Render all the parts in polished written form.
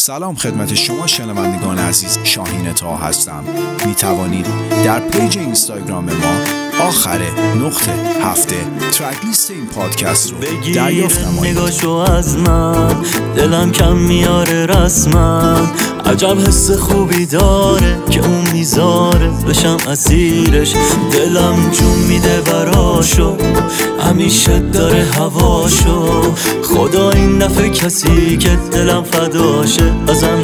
سلام خدمت شما شنوندگان عزیز، شاهین طه هستم. می توانید در پیج اینستاگرام ما آخر نقطه هفته ترک لیست این پادکست رو دریافت نمایید. نگاهشو از من دلم کم میاره رسما، عجب حس خوبی داره که اون میذاره بشم اسیرش، دلم جون میده براشو، همیشه داره هواشو، خدا این دفعه کسی که دلم فداشه ازم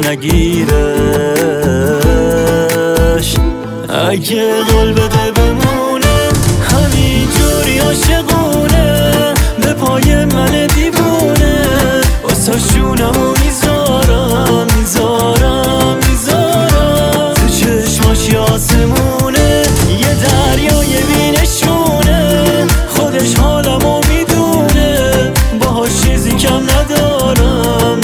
نگیرش، اگه قول بده بمونه همینجوری عاشقونه، به پای من دیوونه واسه شونمو میذارم تو چشماش آسمونه، یه دریای بینشونه، خودش حالمو میدونه، باهاش چیزی کم ندارم.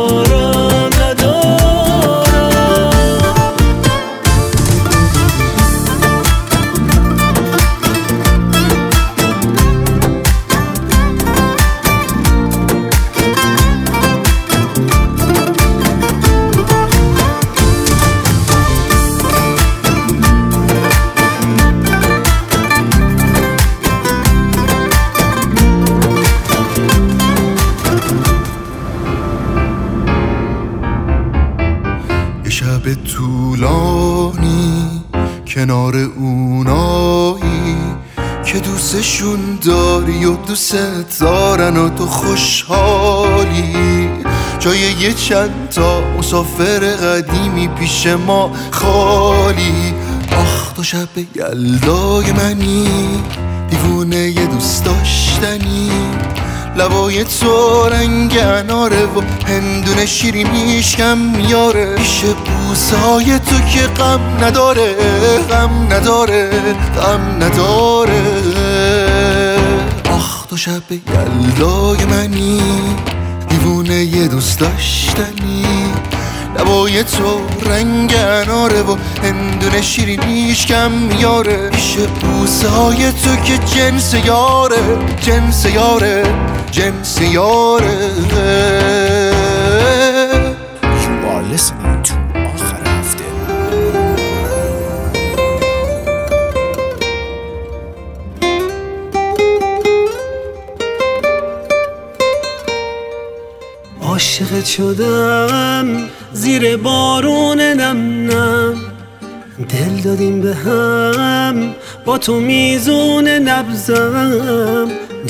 شب طولانی کنار اونایی که دوستشون داری و دوست دارن و تو خوشحالی، جای یه چند تا مسافر قدیمی پیش ما خالی. آخ تو شب یلدای منی، دیوونه یه دوست داشتنی، لبای تو رنگ اناره و هندونه شیرینیش کم میاره، پیش بوسای تو که غم نداره. آخ تو شب یلدای منی، دیوونه یه دوست داشتنی، لبای تو رنگ اناره و هندونه شیرینیش کم میاره، پیش بوسای تو که جنس یاره. You are listening to آخر هفته. عاشقت شدم زیر بارون نم، دل دادیم به هم با تو میزون نبزم،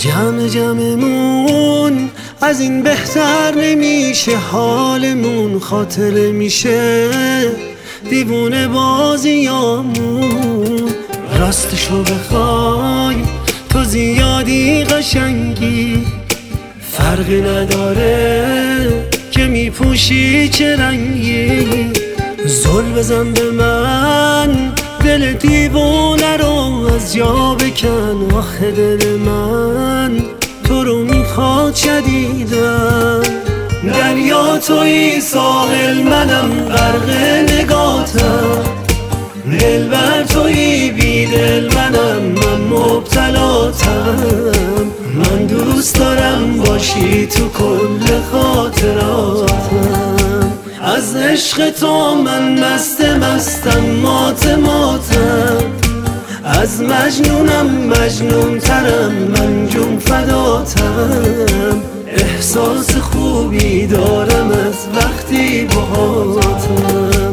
جمعمون از این بهتر نمیشه، حالمون خاطره میشه دیوونه بازیامون، راستشو بخوای تو زیادی قشنگی، فرقی نداره که میپوشی چه رنگی، زل بزن به من دل دیوونه رو از جا بکن، آخه دل من تو رو میخواد شدیدن، دریا توی ساحل منم غرق نگاتم، دلبر توی بیدل منم من مبتلاتم، من دوست دارم باشی تو کل خاطراتم، از عشق تو من مستم ماتم، از مجنون ترم من جون فداتم، احساس خوبی دارم از وقتی باهاتم.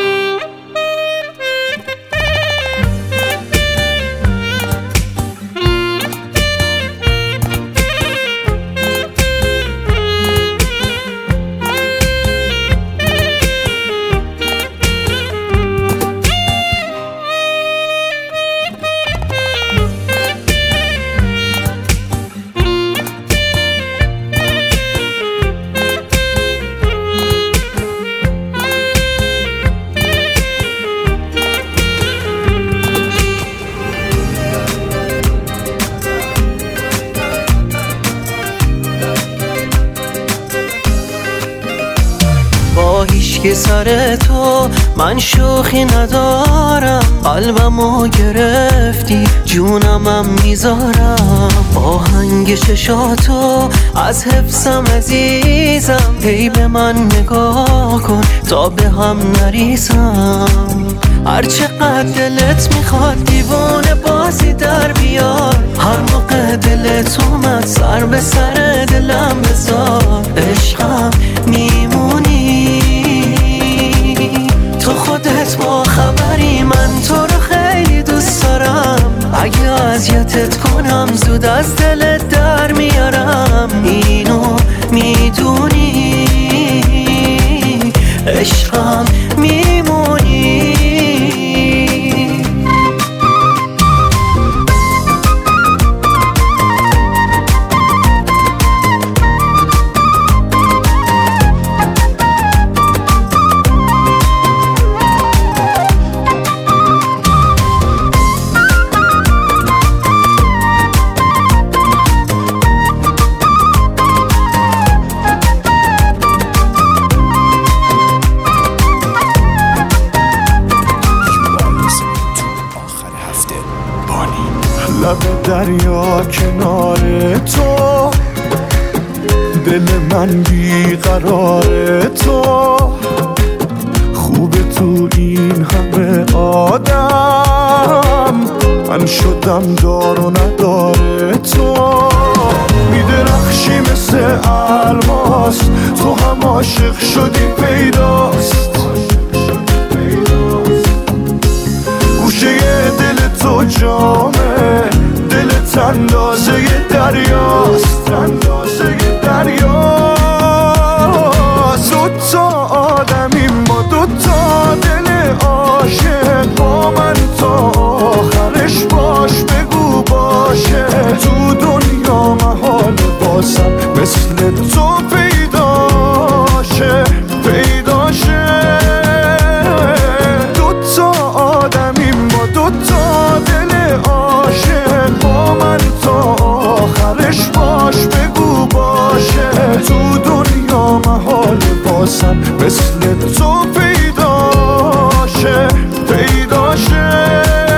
که سر تو من شوخی ندارم، قلبمو گرفتی جونمم میذارم، آهنگ چشاتو از حفظم عزیزم، هی به من نگاه تا به هم نریزم. هر چقدر دلت میخواد دیوانه بازی در بیار، هر موقع دلت اومد سر به سر دلم بذار. عشقم میمونی تو خودت با خبری، من تو رو خیلی دوست دارم. اگه اذیتت کنم زود از دلت در میارم، اینو میدونی عشقم میمونی. لب دریا کنار تو، دل من بیقرار تو. خوبه تو این همه آدم، من شدم دار و نداره تو. میدرخشی مثل الماس، تو هم عاشق شدی پیداست. گوشه دل تو جامه، دلت اندازه دریاست، اندازه دریاست. دوتا آدمی ما، دوتا دل عاشق، با من تا آخرش باش بگو باشه. تو دنیا محال بازم مثل تو پیداشه، پیداشه. دوتا آدمی ما، دوتا دل عاشق، با من تا آخرش باش بگو باشه. تو دنیا محال بازم مثل تو پیداشه، پیداشه.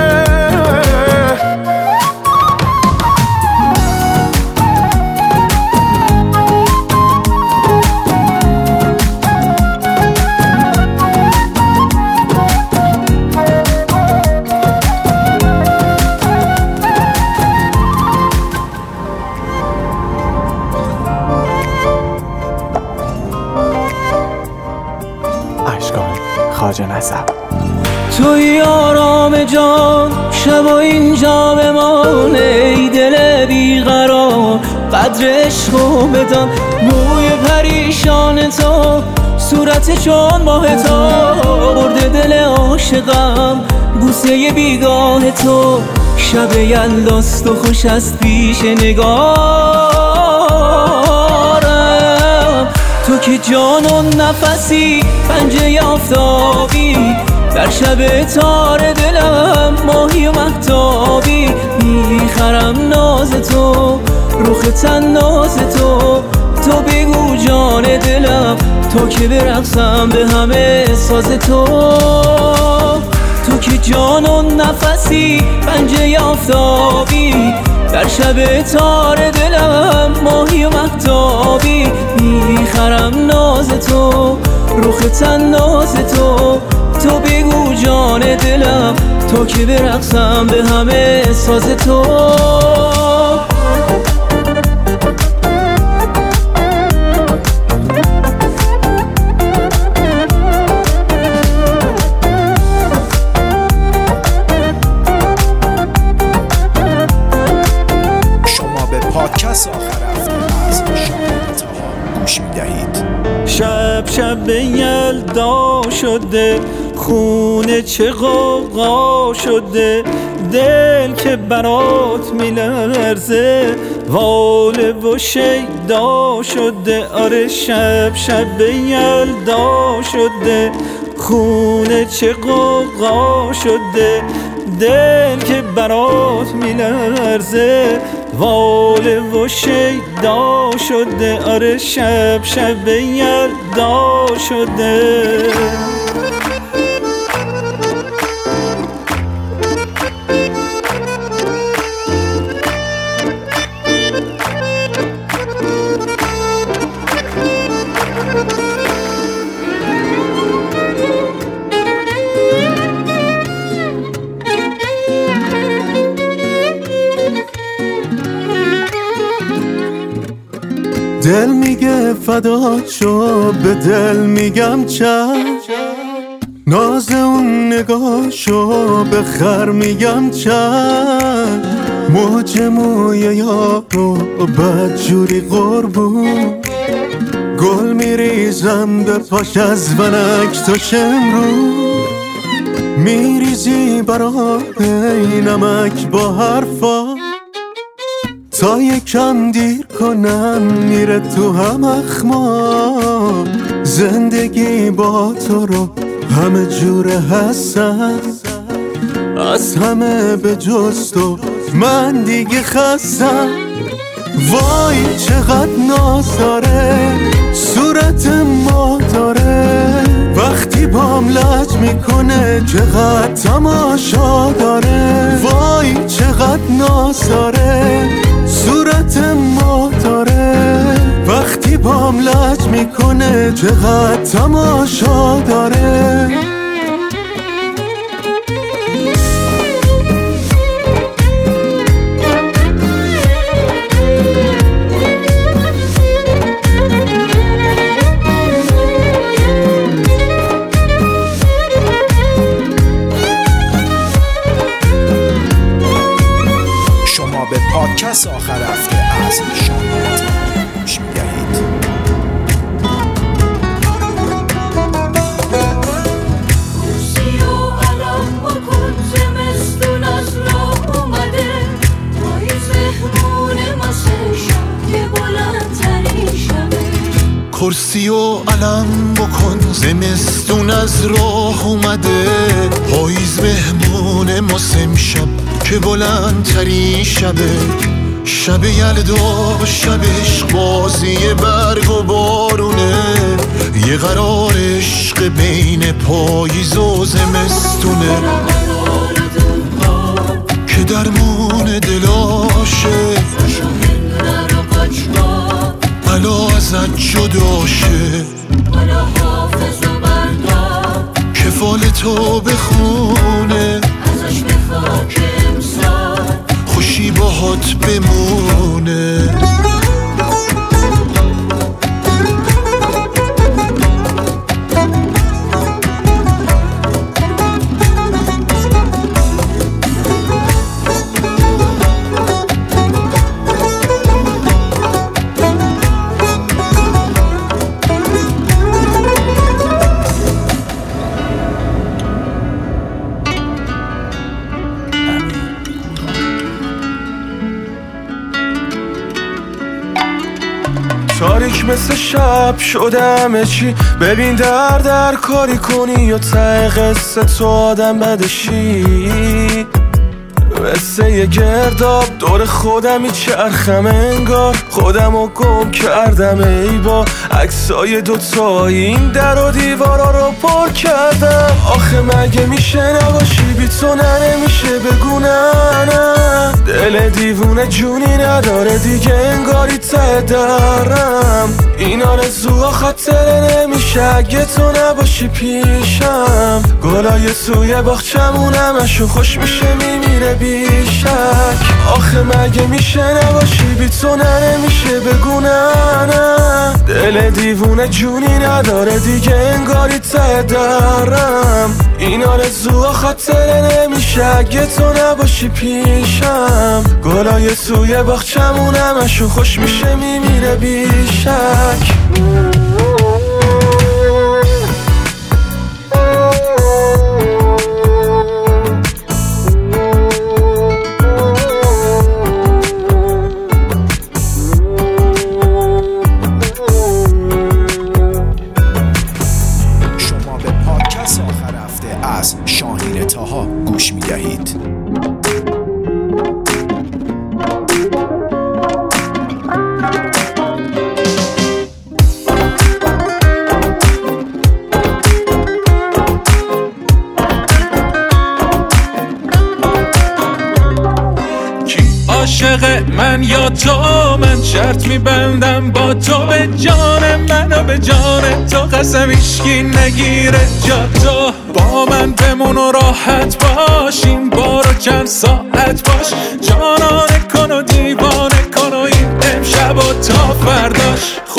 خواجه نسب توی آرام جان، شب و اینجا بمان. ای دل بیقرار قدر عشقو بدان. موی پریشان تو، صورت چون ماه تو، برده دل عاشقم بوسه بیگاه تو. شب یلداست و خوش از پیش نگارم. تو که جان و نفسی، پنجه آفتابی، در شب تار دلم ماهی و مهتابی. میخرم ناز تو، رخ تناز تو، تو بگو جان دلم، تو که برقصم به همه ساز تو. تو که جان و نفسی، پنجه آفتابی، در شب تار دلم ماهی و مهتابی. میخرم ناز تو، رخ تناز تو، تو بگو جان دلم، تو که برقصم به همه ساز تو. پادکست آخر هفته از شاهین طاها گوش میدهید. شب شب یلدا شده، خونه چه غوغا شده، دل که برات میلرزه، واله و شیدا شده. آره شب شب یلدا شده، خونه چه غوغا شده، دل که برات میلرزه، واله و شیدا شده. آره شب شب یلدا شده. دل میگه فدا شو، به دل میگم چشم. ناز اون نگاهشو به خر میگم چشم. موج موی یارو بدجوری قربون، گل میریزم به پاش از ونک تا شمرو. میریزی برای نمک با حرفا، تا یکم دیر کنم میره تو هم اخما. زندگی با تو رو همه جوره هستم، از همه به جز تو من دیگه خستم. وای چقدر ناز داره، صورت ما داره، وقتی بام لج میکنه چقدر تماشا داره. وای چقدر ناز داره، صورت ما داره، وقتی بام لج میکنه چقدر تماشا داره. به پادکست آخر هفته از شاهینه تاها گوش می‌دهید. کرسی و علم بکن، زمستون از راه اومده، پاییز مهمون ماسه شب یه بلندترین شبه. کرسی و علم بکن، زمستون از راه اومده، پاییز مهمون ماسه شب که بلندترین شبه. شب یلدا، شب عشق بازی برگ و بارونه، یه قرار عشق بین پاییز و زمستونه، که درمون دلاشه بلا ازت جداشه. که فال تو بخونه، ازش بخوا که امسال خوشی باهات بمونه. تاریک مثل شب شدم چی، ببین در کاری کنی یا ته قصه تو آدم بدشی. مثل یه گرداب دور خودم میچرخم، انگار خودمو گم کردم. ای با عکسای دوتایی این در و دیوارا رو پر کردم. آخه مگه میشه نباشی بی تو؟ نه نمیشه بگو نه. دل دیوونه جونی نداره دیگه، انگاری ته درم. این آرزوها خاطره نمیشه اگه تو نباشی پیشم. گلای توی باغچمون همشون خوش میشه میمیره بیشک. آخه مگه میشه نباشی بی تو؟ نه نمیشه بگو نه. دل دیوونه جونی نداره دیگه، انگاری ته درم. این آرزوها خاطره نمیشه اگه تو نباشی پیشم. گلای توی باغچمون همشون خوش میشه میمیره بیشک. شما به پادکست آخر هفته از شاهینه تاها گوش می‌دهید. عاشق من یا تو؟ من شرط میبندم با تو، به جان من و به جان تو قسم هیچکی نگیره جا تو. با من بمون و راحت باش، این بارو چند ساعت باش. جانانه کن و دیوانه کن و این امشب و تا فرداش.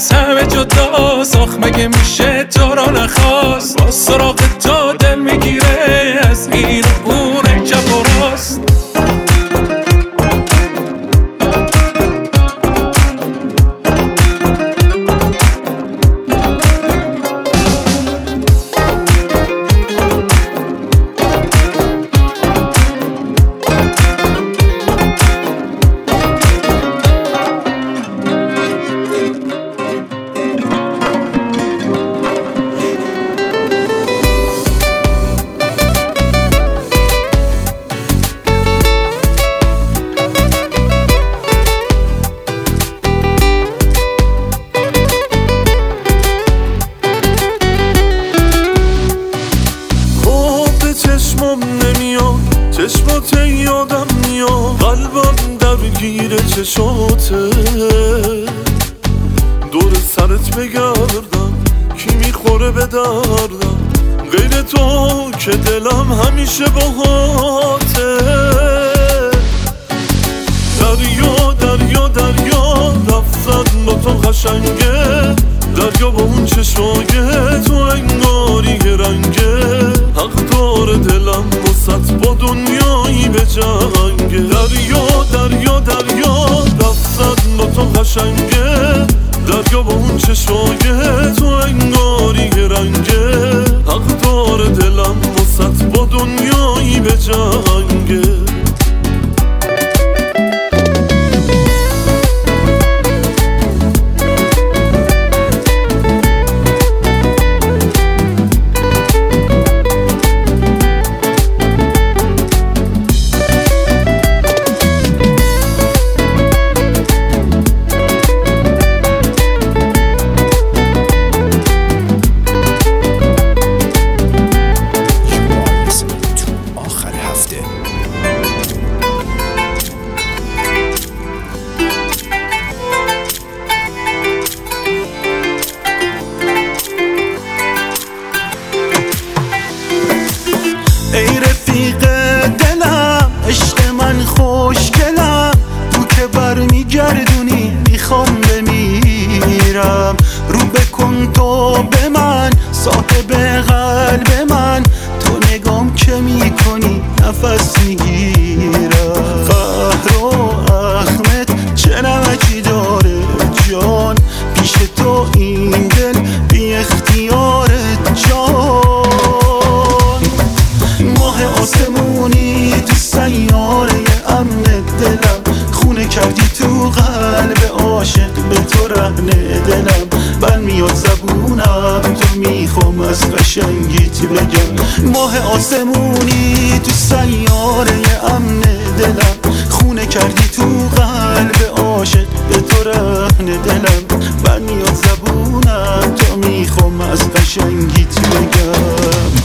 از همه جداست. آخ مگه میشه تو را نخواست؟ با سراغ تو دل میگیره از این و اون چپ و راست. چشمات یادم میاد، قلبم درگیر چشاته. دور سرت بگردم کی میخوره به دردم، غیر تو که دلم همیشه باهاته. دریا دریا دریا رفتن با تو قشنگه، دریا با اون چشمای تو انگاری رنگه. حق داره دلم وسط با دنیایی به جنگه. دریا دریا دریا رفتن با تو قشنگه، دریا با اون چشمای تو انگاری رنگه. حق داره دلم وسط با دنیایی به جنگه. ای رفیق دلم عشق من خوشگلم، تو که برمیگردونی میخوام بمیرم. رو بکن تو به من صاحب قلب من، تو نگام که میکنی نفس میگیرم. فهر و احمد چه نمکی داره جان، پیش تو این دل بی اختیارت جان. ماه آسمونی تو سیاره امن دلم، خونه کردی تو قلب عاشق به تو رهن دلم. بل میاد زبونم تو میخوام از قشنگیت بگم. ماه آسمونی تو سیاره امن دلم، خونه کردی تو قلب عاشق به تو رهن دلم. بل میاد زبونم تو میخوام از قشنگیت بگم.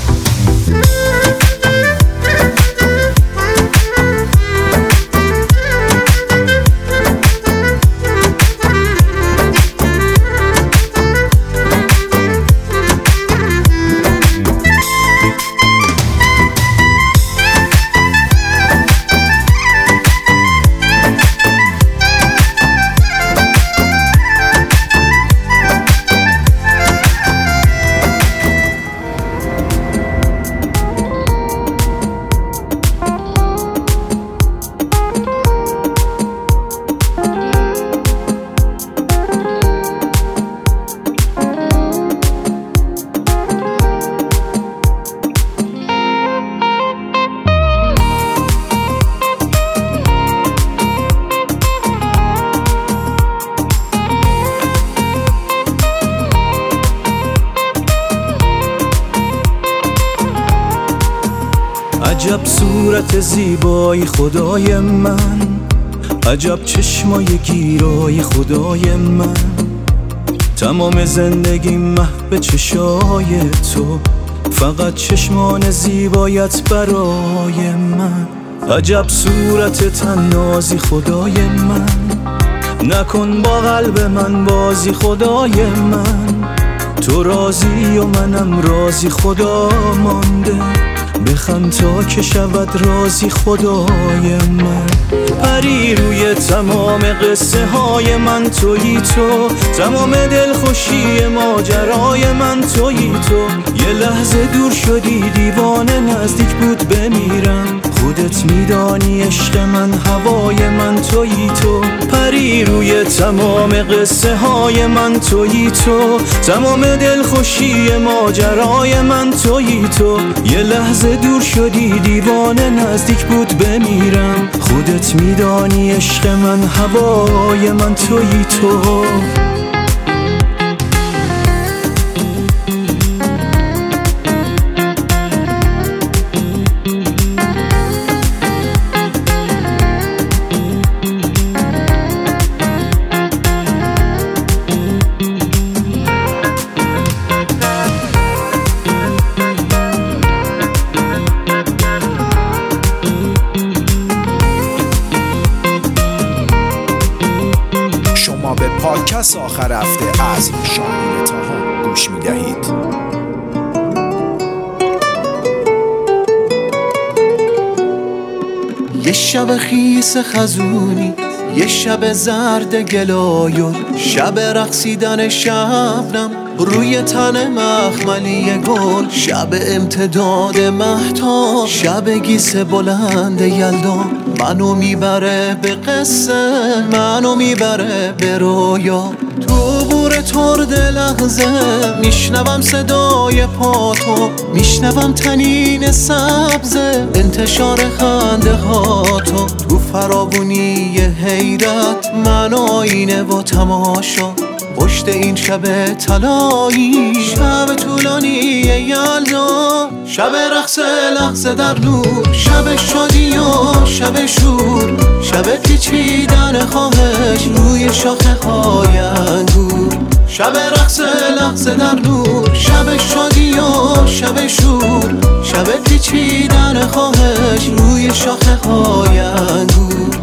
عجب صورت زیبای خدای من، عجب چشمای گیرای خدای من. تمام زندگی محو چشای تو، فقط چشمان زیبایت برای من. عجب صورت تنازی خدای من، نکن با قلب من بازی خدای من. تو راضی و منم راضی خدا مانده، بخند تا که شود راضی خدای من. پری روی تمام قصه های من تویی تو، تمام دلخوشی ماجرای من تویی تو. یه لحظه دور شدی دیوانه نزدیک بود بمیرم، خودت میدانی عشق من هوای من تویی تو. پری روی تمام قصه های من تویی تو، تمام دلخوشی ماجرای من تویی تو. یه لحظه دور شدی دیوانه نزدیک بود بمیرم، خودت میدانی عشق من هوای من تویی تو. به پادکست آخر هفته از شاهین طاها گوش می‌دهید. یه شب خیس خزونی، یه شب زرد گلایون، شب رقصیدن شبنم روی تن مخملی گل، شب امتداد مهتاب، شب گیس بلند یلدا. منو میبره به قصه، منو میبره به رویا. تو بور ترد لحظه میشنوم صدای پاتو، میشنوم تنین سبز انتشار خنده هاتو. تو فراوونی حیرت من آینه و تماشا، پشت این شب طلایی، شب طولانی یلدا. شب رقص لحظه در نور، شب شادی و شب شور، شب پیچیدن خواهش روی شاخه های انگور. شب رقص لحظه در نور، شب شادی و شب شور، شب پیچیدن خواهش روی شاخه های انگور.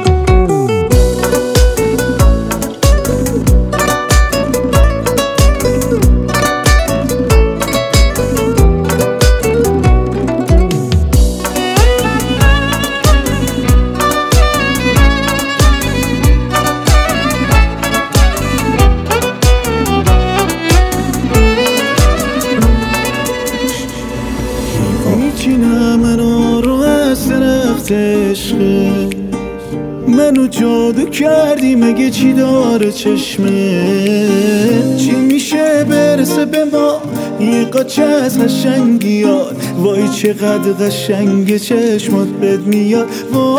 منو جادو کردی مگه چی داره چشمه؟ چی میشه برسه به ما یه قاچه از قشنگیات؟ وای چقدر قشنگ چشمات بد میاد.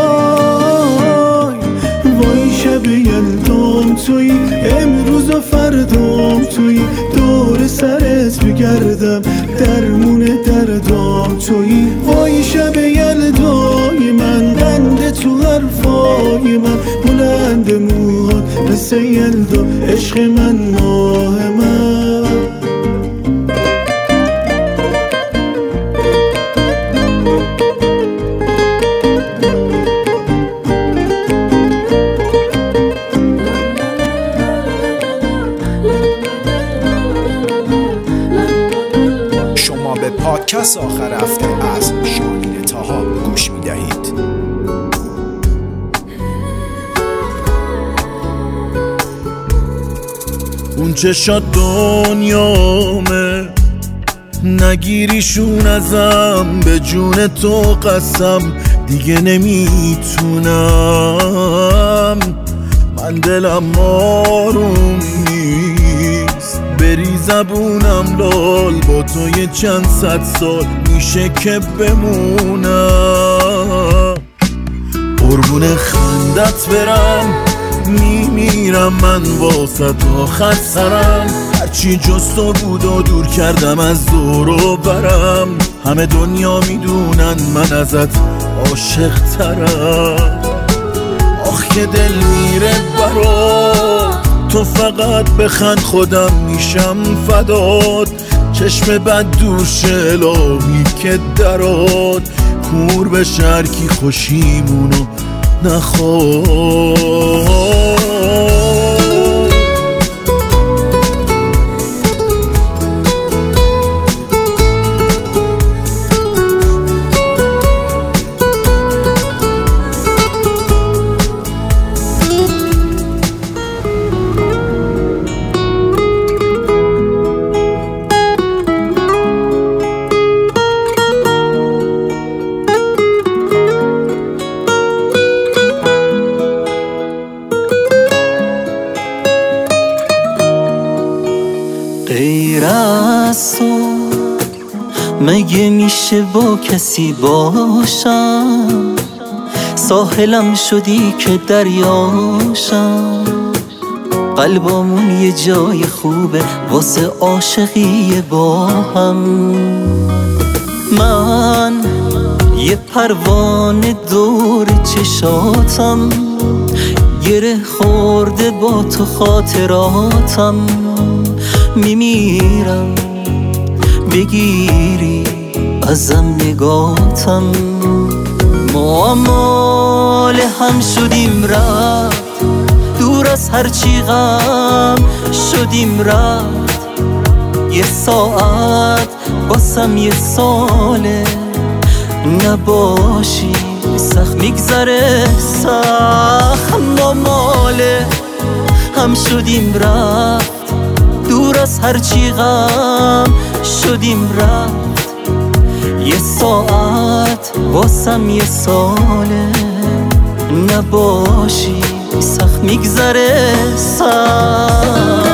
وای شب یلدام توی، امروز و فردام توی، دور سرت بگردم درمون دردام توی. وای شب یلدای من، قند تو حرفای من، بلند موهات مثل یلدا، عشق من ماه من. پادکست آخر هفته از شاهین طاها گوش می‌دهید. اون چشات دنیامه، نگیریشون ازم، به جون تو قسم دیگه نمیتونم. من دلم آروم نیست، بری زبونم لال، با تو یه چند صد سال میشه که بمونم. قربون خندت برم، میمیرم من واسه آخر سرم. هرچی جز تو بود و دور کردم از دور و برم، همه دنیا میدونن من ازت عاشق ترم. آخ که دل میره برات، تو فقط بخند خودم میشم فدات. چشم بد دور شلامی که درات، کور به شرکی خوشیمونو نخواد. از تو مگه میشه با کسی باشم؟ ساحلم شدی که دریاشم. قلبامون یه جای خوبه واسه عاشقی با هم. من یه پروانه دور چشاتم، گره خورده با تو خاطراتم. میمیرم بگیری ازم نگاتم. ما مال هم شدیم رفت، دور از هرچی غم شدیم رفت. یه ساعت باسم یه ساله، نباشی سخت میگذره سخت. ما ماله هم شدیم رفت، دور از هرچی غم شدیم رفت. یه ساعت واسم یه ساله، نباشی سخت میگذره سخت.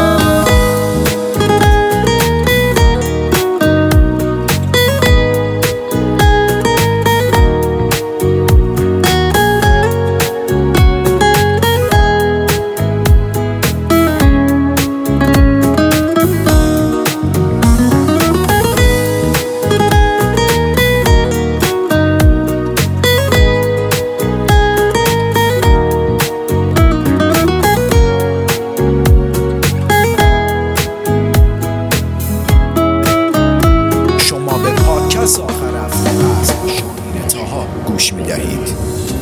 آخر هفته از شاهین طاها گوش می‌دهید.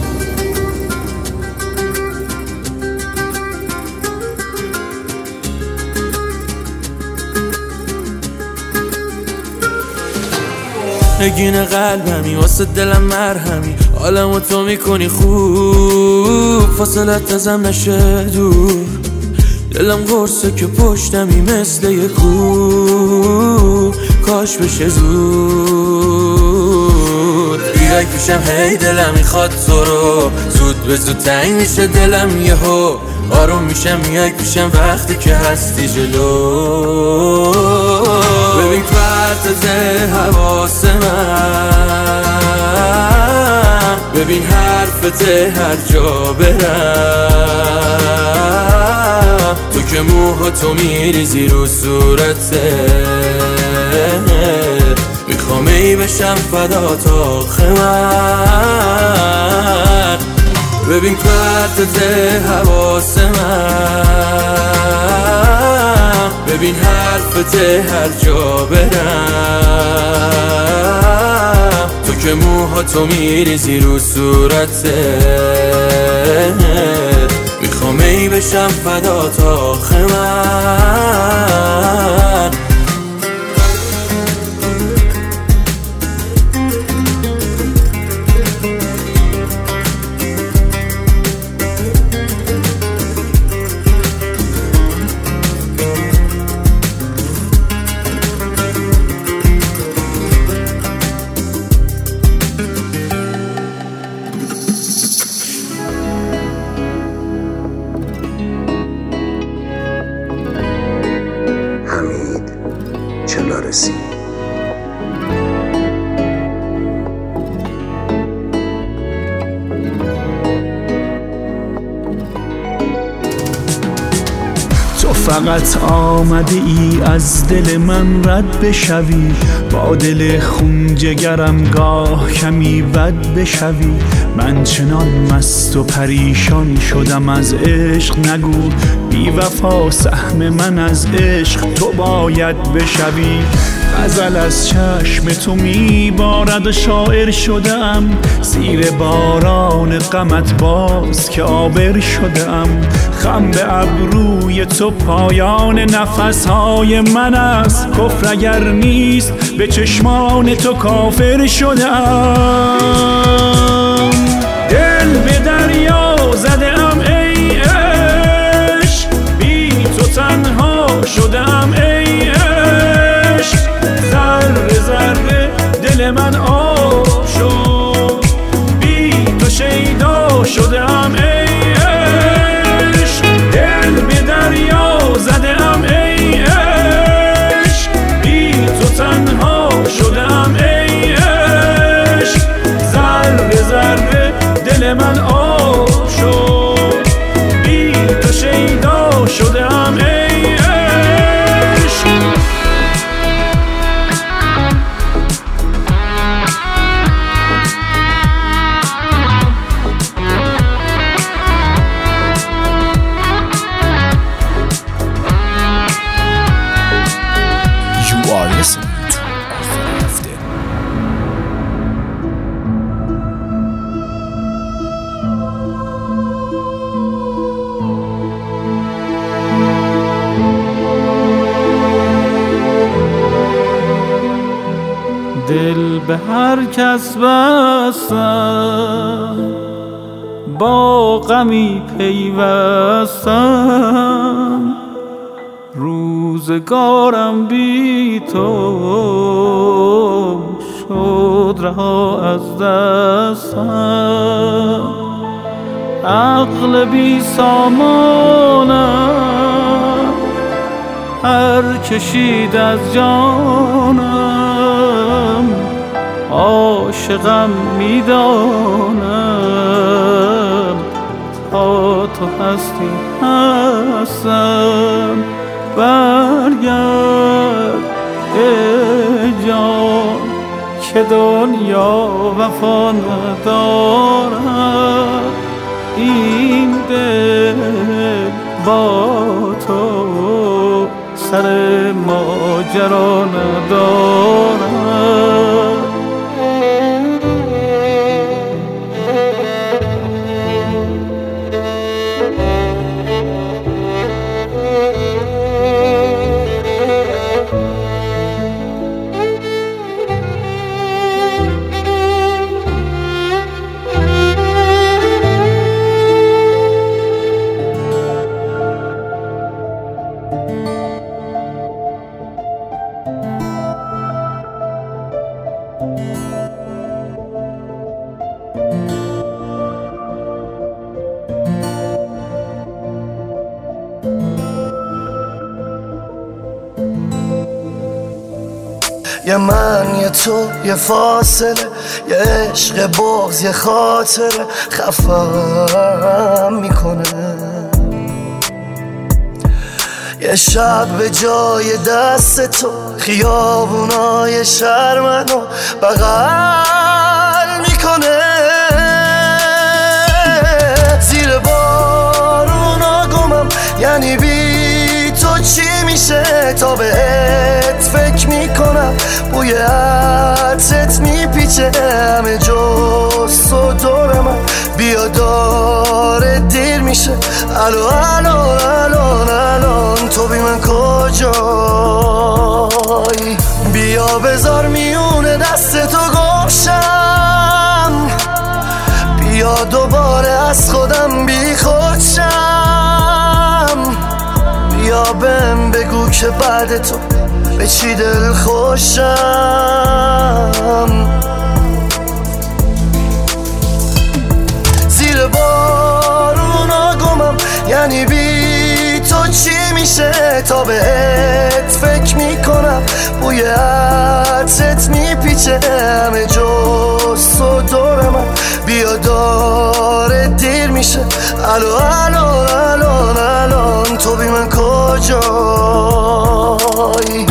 نگین قلبمی واسه دلم مرهمی، حالمو تو میکنی خوب، فاصلت ازم نشه دور. دلم قرصه که پشتمی مثل یه کوه، کاش بشه زود. بیای پیشم هی دلم میخواد تو رو، زود به زود تنگ میشه دلم یهو. آروم میشم میای پیشم وقتی که هستی جلو. ببین پرتت حواس من، ببین حرفت هر جا برم. تو که موهاتو میریزی رو صورته، میخوام ای بشم فدات آخه من. ببین پرتت حواس من، ببین حرفت هر جا برم. تو که موهاتو میریزی رو صورته، میخوام ای بشم فدات آخه من. چلارسی تو فقط آمده ای از دل من رد بشوی، با دل خون جگرم گاه کمی بد بشوی. من چنان مست و پریشان شدم از عشق، نگو بی وفا سهم من از عشق تو باید بشوی. غزل از چشم تو میبارد و شاعر شدم، زیر باران غمت باز که آبر شدم. خم به ابروی تو پایان نفسهای من است، کفر اگر نیست به چشمان تو کافر شدم. دل به دریا زدم ای عشق، بی تو تنها شدم ای عشق. ذره ذره دل من آب شد، بی تو شیدا شدم ای عشق. دل به دریا زدم ای عشق، بی دل من آب شد، بی تو شیدا شدم ای عشق. دل به هر کس بستم، با غمی پیوستم، روزگارم بی تو شد رها از دستم. عقل بی سامانم هر کشید از جانم، عاشقم میدانم تا تو هستی هستم. برگرد ای جان که دنیا وفا ندارد، این دل با تو سر ماجرا ندارد. یه من یه تو یه فاصله، یه عشق بغض یه خاطره خفم میکنه. یه شب به جای دست تو خیابونای شهر منو بغل میکنه. زیر بارونا گمم یعنی بی تو چی میشه، تا بهت فکر میکنم بوی عطرت میپیچه همه جز تو دور من. بیا داره دیر میشه، الان تو بی من کجایی؟ بیا بذار میونه دست تو گوشم، بیا دوباره از خودم بی خودشم. بیا بهم بگو که بعد تو به چی دل خوشم. زیر بارونا گمم یعنی بی تو چی میشه، تا بهت فکر میکنم بوی عطرت میپیچه همه جز تو دور من. بیا داره دیر میشه، الان تو بی من کجایی؟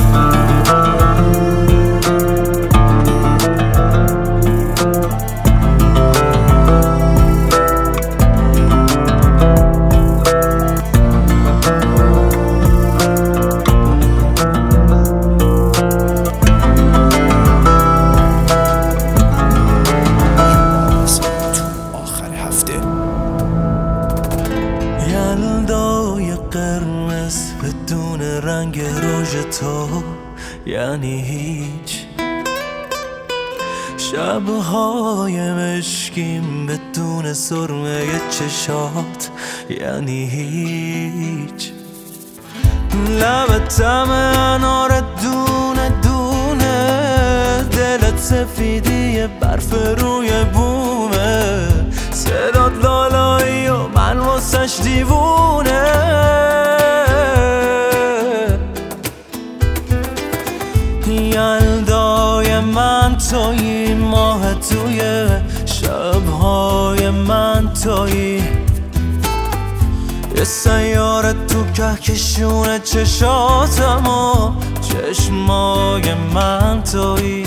یعنی هیچ شبهای مشکیم بدون سرمه چشات، یعنی هیچ لبت طعم انار دونه دونه، دلت سفیدی برف روی بومه، صدات لالایی و من واسش دیوونه. یلدای من توی ماه توی شبهای من تویی، یه سیاره تو کهکشون چشاتم و چشمای من تویی،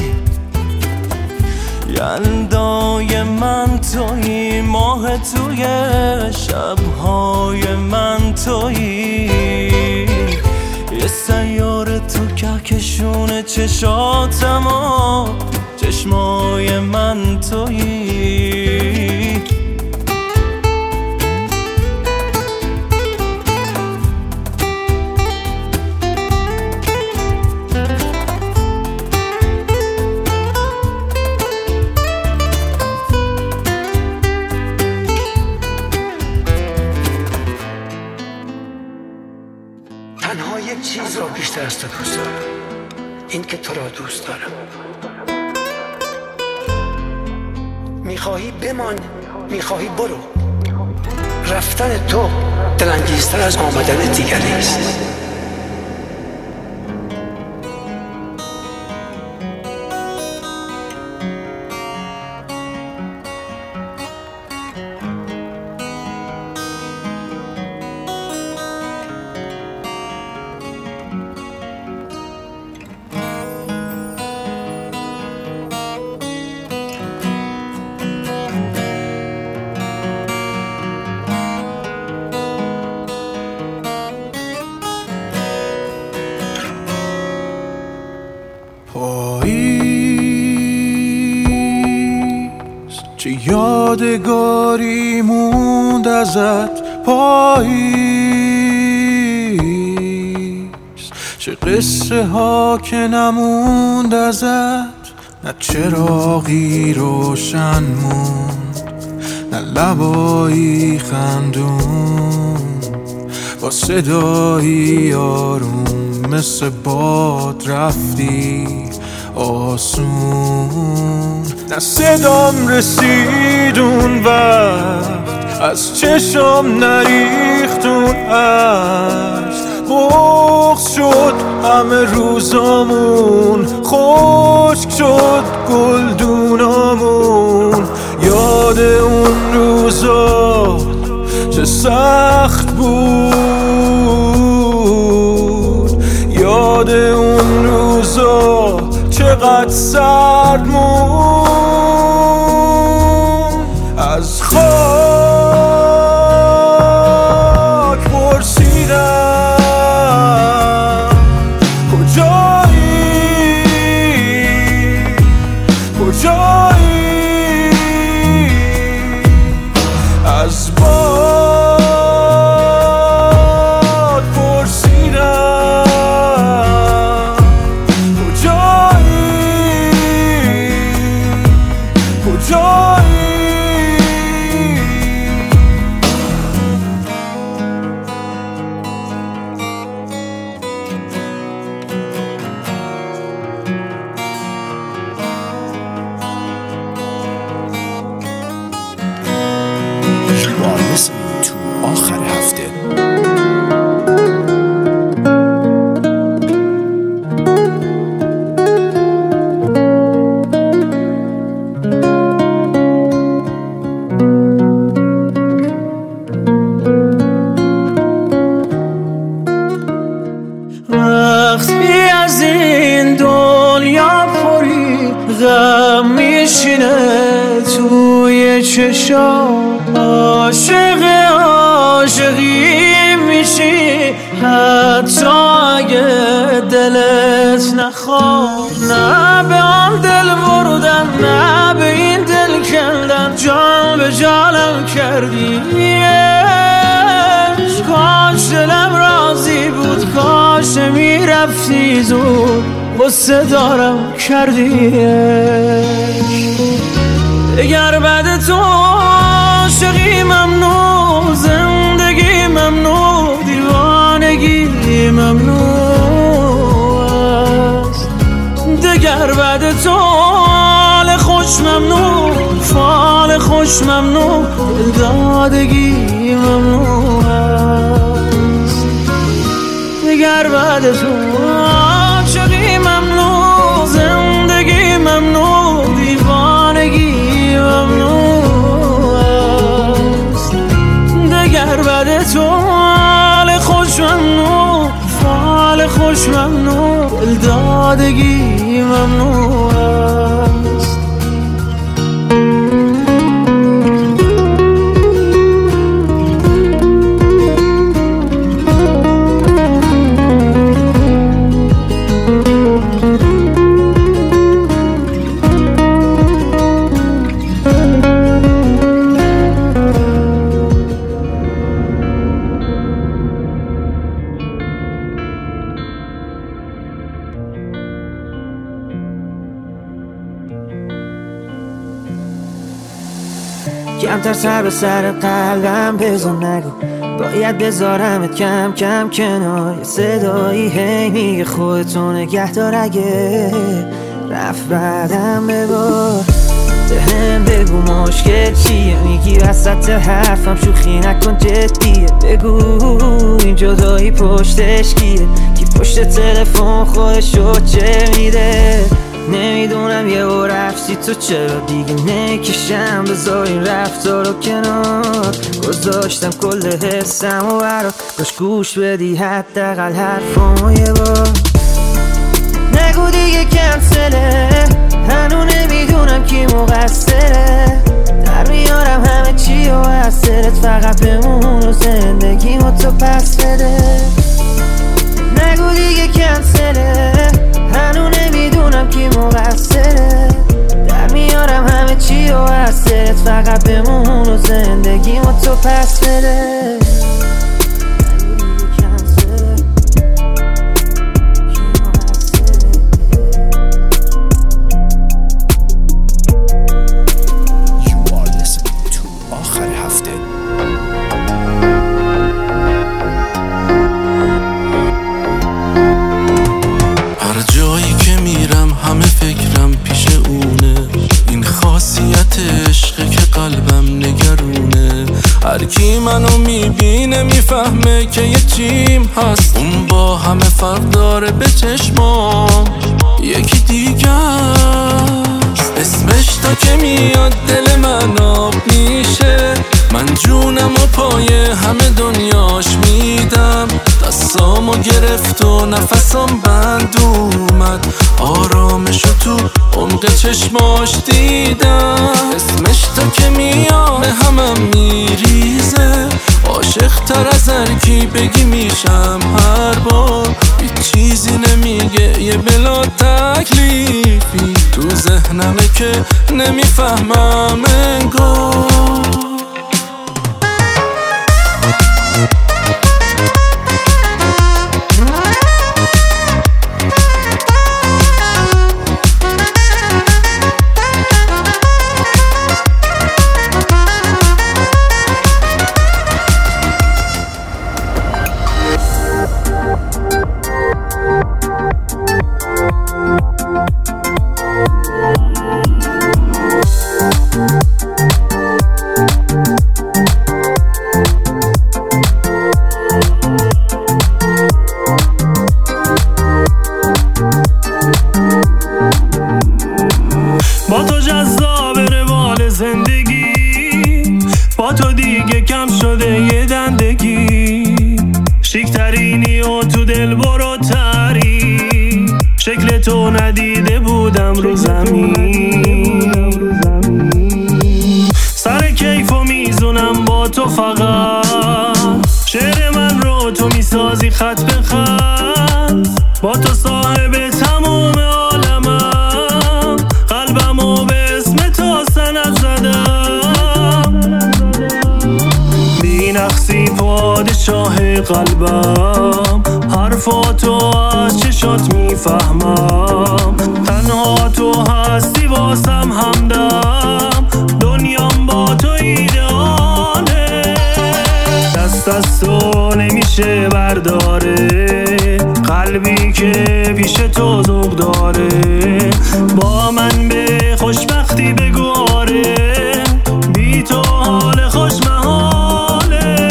یلدای من تویی، ماه توی شبهای من تویی، یه سیاره تو کهکشون چشاتم و چشمای من تویی. تنها یک چیز را بیشتر از تو دوست دارم، این که تو را دوست دارم. میخواهی بمان، میخواهی برو، رفتن تو دلانگیزتر از آمدن دیگری است. چه یادگاری موند ازت پاییز، چه قصه ها که نموند ازت، نه چراغی روشن موند، نه لبایی خندون، با صدایی آروم مثل باد رفتی آسون، نه صدام رسید اون وقت، از چشم نریخت اون عشق، بغض شد همه روزامون، خشک شد گلدونامون، یاد اون روزا چه سخت بود، یاد اون روزا چقدر سرد مون، از خاک پرسیدم کجایی، کجایی، از باد پرسیدم کجایی، کجایی. You are listening to آخر هفته. وقتی از این دنیا پری غم میشینه توی چشام، عاشق عاشقی میشی حتی اگه دلت نخواد، نه به آن دل بردن نه به این دل کندن، جان به جانم کردی، کاش دلم راضی بود، کاش میرفتی زود، غصه دارم کردی اگر بعد تو عاشقی ممنوع، زندگی ممنوع، دیوانگی ممنوع است، دگر بعد تو حال خوش ممنوع، فال خوش ممنوع، دلدادگی ممنوع است، دگر بعد تو عاشقی ممنوع، زندگی ممنوع، دیوانگی ممنوع است. تو حال خوش ممنون، فال خوش ممنون، دل دادگی ممنون است. کمتر سر به سر قلبم بزن نگو، باید بذارمت کم کم کنار. یه صدایی هی میگه خودتو نگه دار، اگه رفت بعدم ببار. بهم بگو مشکل چیه، میگی وسط حرفم شوخی نکن جدیه. بگو این جدایی پشتش کیه، کی پشت تلفن خودشو چه میده. نمیدونم یه او رفتی تو چرا دیگه نکشم، بذار این رفتارو کنار. گذاشتم کل حسم و برات، کاش گوش بدی حداقل حرفامو یه بار. نگو دیگه کنسله، هنو نمیدونم کی مقصره. در میارم همه چی و از سرت، فقط بمون و زندگیمو تو پس بده. نگو دیگه کنسله، هنو نمیدونم کی مقصره. در میارم همه چی و از سرت، فقط بمون و زندگیمو تو پس بده. هرکی منو میبینه میفهمه که یه تیم هست، اون با همه فرق داره به چشمام یکی دیگه است. اسمش تا که میاد دل من آب میشه، من جونم و پای همه دنیاش میدم. دستامو گرفت و نفسام بند اومد، آرامشو تو عمق چشماش دیدم. اسمش تا که میاد همم میریزه، عاشق تر از هرکی بگی میشم هر بار. هیچ چیزی نمیگه یه بلا تکلیفی، تو ذهنمه که نمیفهمم انگار. با تو جذاب روال زندگی، با تو دیگه کم شده یه دندگی. شیکترینی و تو دل بروتری، شکل تو ندیده بودم رو زمین. سر کیفو میزونم با تو فقط، شعر من رو تو میسازی خط به خط. با تو صاحب تموم عالمم، قلبمو به اسم تو سند زدم. بی نقصی پادشاه قلبم، حرفاتو از چشات میفهمم. تنها تو هستی واسم همدم، دنیام با تو ایدانه. دست از تو نمیشه برداره، قلبی که پیش تو ذوق داره. با من به خوشبختی بگو آره، بی تو حال خوش محاله.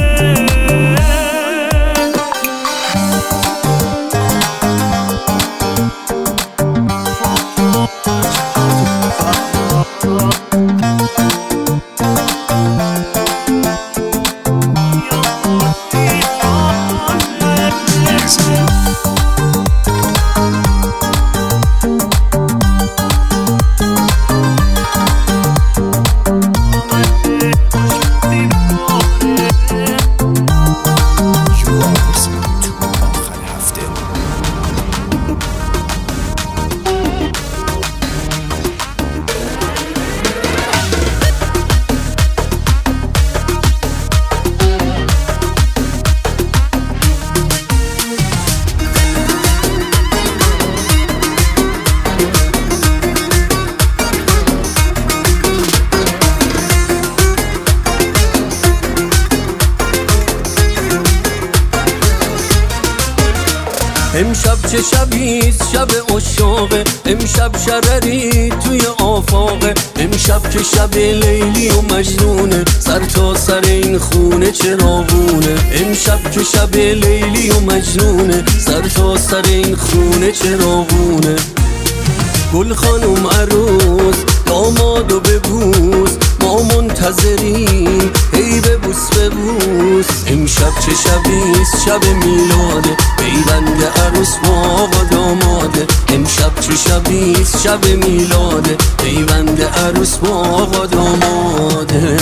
امشب چه شبیست شب عشاقه، امشب شرری توی آفاقه، امشب که شب لیلی و مجنونه، سر تا سر این خونه چراغونه. امشب که شب لیلی و مجنونه، سر تا سر این خونه چراغونه. گل خانم عروس دامادو ببوس، ما منتظریم هی ببوس ببوس. امشب چه شبیست شب میلاده، پیوند عروس با آقا داماده. امشب چه شبیست شب میلاده، پیوند عروس با آقا داماده.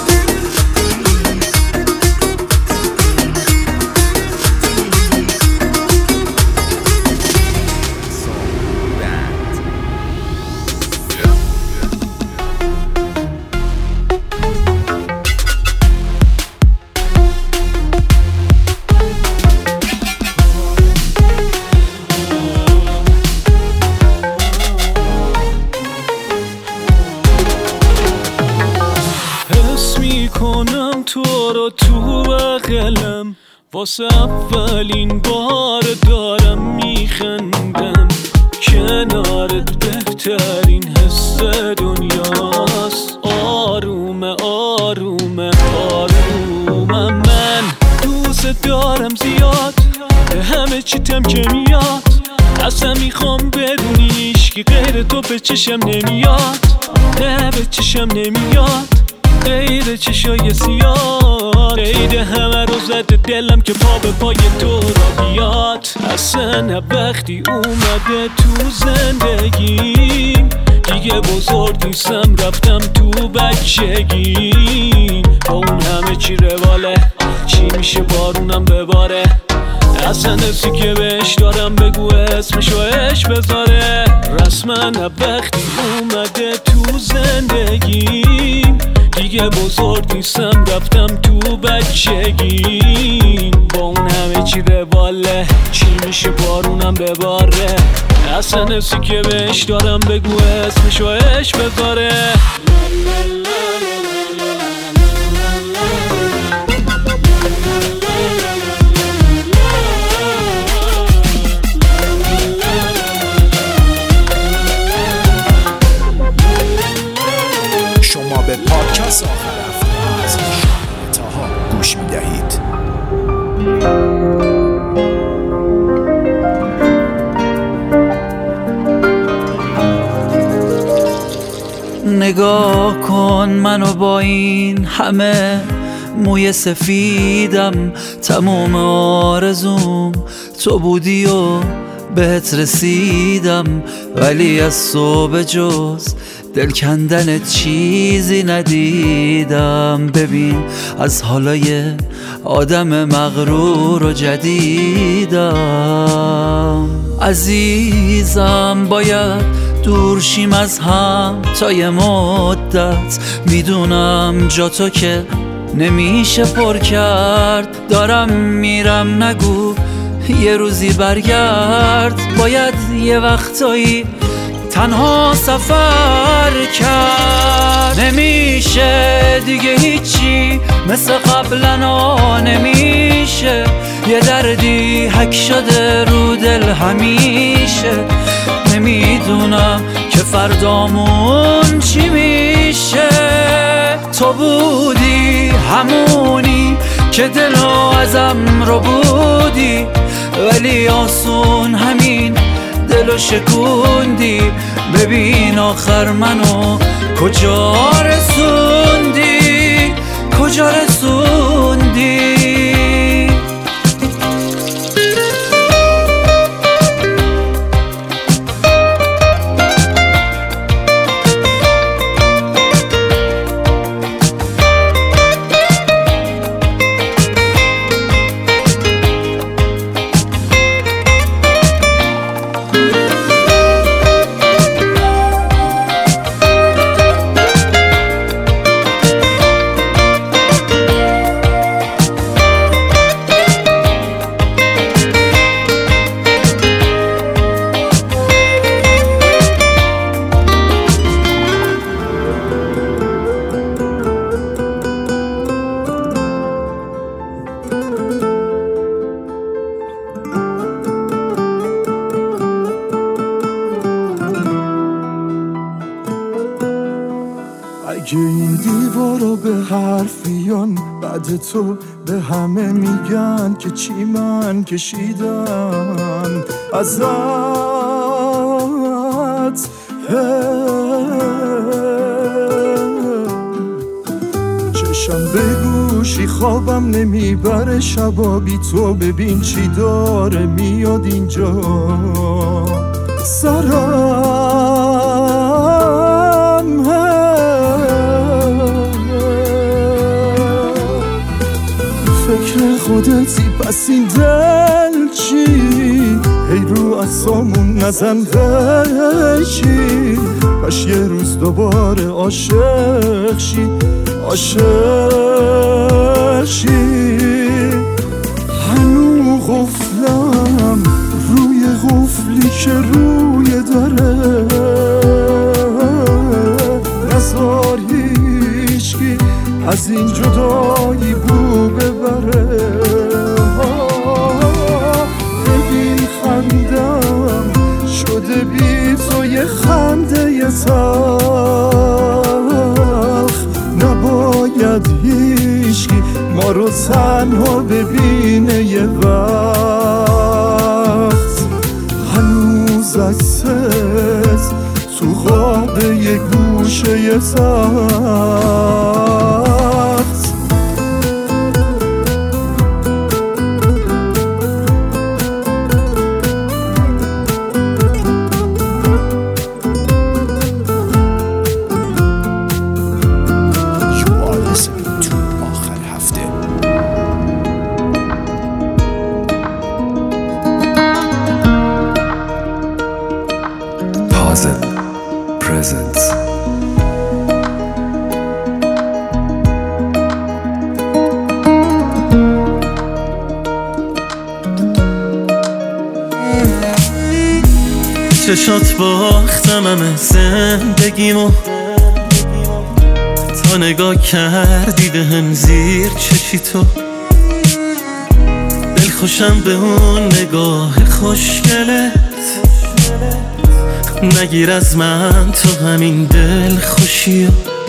کنم تو رو تو بغلم، واسه اولین بار دارم میخندم. کنارت بهترین حس دنیاست. آرومه آرومه آرومه، من دوست دارم زیاد، همه چیتم که میاد. اصلا میخوام بدونی هیچکی غیر تو به چشم نمیاد. نه به چشم نمیاد غیر چشای سیاه. عید همه رو زده دلم که پا به پای تو را بیاد. اصلا وقتی اومده تو زندگیم، دیگه بزرگ نیستم رفتم تو بچگی. با اون همه چی رواله، چی میشه بارونم بباره. اصلا نفسی که بهش دارم بگو اسمشو اش بذاره. رسما وقتی اومده تو زندگیم، دیگه بزرگ نیستم رفتم تو بچگی. با اون همه چی رواله، چی میشه بارونم بباره. اصلا نفسی که بهش دارم بگو اسمشو اش بذاره. شما به پادکست آخر هفته از شاهین طاها گوش می‌دهید. نگاه کن منو با این همه موی سفیدم، تمام آرزوم تو بودی و بهت رسیدم. ولی از صبح جز دل کندن چیزی ندیدم. ببین از حالای آدم مغرور و جدیدم. عزیزم باید دور شیم از هم تا یه مدت. میدونم جا تو که نمیشه پر کرد. دارم میرم نگو یه روزی برگرد. باید یه وقتایی تنها سفر کرد. نمیشه دیگه هیچی مثل قبلنا نمیشه. یه دردی حک شده رو دل همیشه. نمیدونم که فردامون چی میشه. تو بودی همونی که دلو ازم رو بودی، ولی آسون همین دلو شکوندی. ببین آخر منو کجا رسوندی، کجا رسوندی. الان بعد تو به همه میگن که چی من کشیدم ازت. چشم به گوشی خوابم نمیبره شبا بی تو، ببین چی داره میاد اینجا سرم. فکر خودتی پس این دل چی؟ هی رو اصامون نزن بشی، کاش یه روز دوباره عاشق شی، عاشق شی. هنو قفلم روی قفلی که روی دره، نزار هیچکی از این جدایی بو ببره. ببین خندم شده بی تو یه خنده یه تلخ، نباید هیچکی ما رو تنها ببینه یه وقت. هنوز عکست تو خواب یه گوشه یه تخت. چشات باختم همه زندگیمو، تا نگاه کردی به هم زیر چشی تو. دل خوشم به اون نگاه خوشگلت، نگیر از من تو همین دل خوشیو.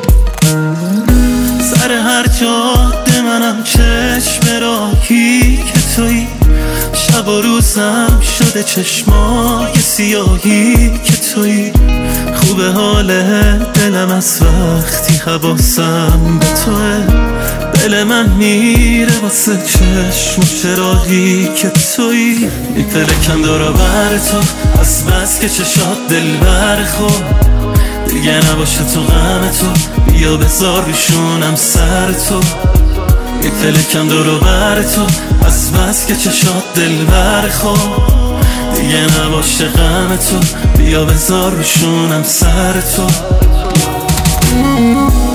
سر هر جاده منم چشم راهی که تویی، شب و روزم شده چشمای سیاهی که تویی. خوبه حال دلم از وقتی حواسم به توه، دل من میره واسه چشم و چراغی که تویی. میپلکم دورا بر تو از بس که چشات دل برخور، دیگه نباشه تو غم تو، بیا بذار روشونم سر تو. میپلکم دورو بر تو از بس که چشات دل برخور، دیگه نباشه غم تو، بیا بذار روشونم سر تو.